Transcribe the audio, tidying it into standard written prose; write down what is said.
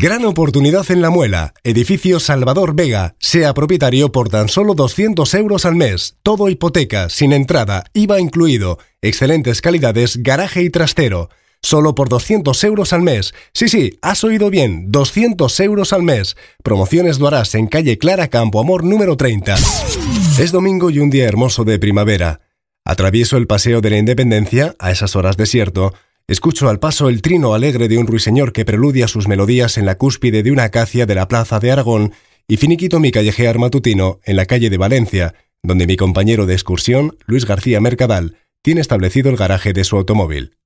Gran oportunidad en La Muela. Edificio Salvador Vega. Sea propietario por tan solo 200 euros al mes. Todo hipoteca, sin entrada, IVA incluido. Excelentes calidades, garaje y trastero. Solo por 200 euros al mes. Sí, has oído bien, 200 euros al mes. Promociones Duarás en calle Clara Campo Amor número 30. Es domingo y un día hermoso de primavera. Atravieso el Paseo de la Independencia, a esas horas desierto. Escucho al paso el trino alegre de un ruiseñor que preludia sus melodías en la cúspide de una acacia de la Plaza de Aragón y finiquito mi callejear matutino en la calle de Valencia, donde mi compañero de excursión, Luis García Mercadal, tiene establecido el garaje de su automóvil.